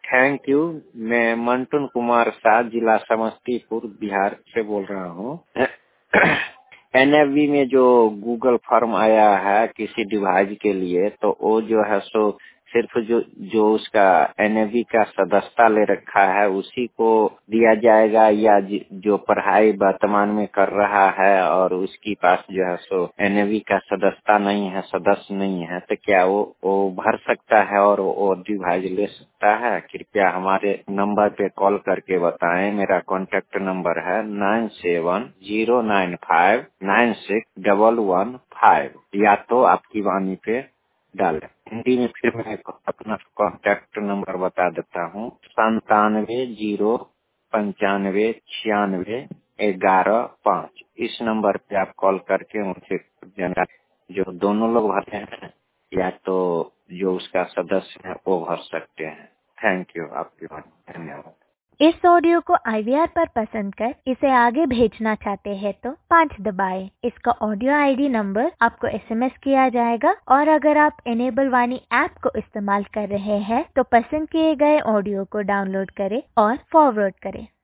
Thank you. मैं मंटून कुमार शाह, जिला समस्तीपुर, बिहार से बोल रहा हूँ। एनएफवी में जो गूगल फॉर्म आया है किसी डिवाइस के लिए, तो वो जो है सो सिर्फ जो उसका एनएफवी का सदस्यता ले रखा है उसी को दिया जाएगा, या जो पढ़ाई वर्तमान में कर रहा है और उसके पास जो है सो एनएफवी का सदस्यता नहीं है, सदस्य नहीं है, तो क्या वो भर सकता है और वो डिवाइस ले सकता है? कृपया हमारे नंबर पे कॉल करके बताएं। मेरा कॉन्टेक्ट नंबर है 9709596115, या तो आपकी वाणी पे डालें। हिंदी में फिर मैं अपना कॉन्टेक्ट नंबर बता देता हूँ, 9705961105। इस नंबर पे आप कॉल करके मुझे जानकारी, जो दोनों लोग भरते हैं या तो जो उसका सदस्य है वो भर सकते हैं। थैंक यू, आपकी बात, धन्यवाद। इस ऑडियो को IVR पर पसंद कर इसे आगे भेजना चाहते हैं तो 5 दबाएं। इसका ऑडियो ID नंबर आपको SMS किया जाएगा, और अगर आप इनेबल वाणी ऐप को इस्तेमाल कर रहे हैं तो पसंद किए गए ऑडियो को डाउनलोड करें और फॉरवर्ड करें।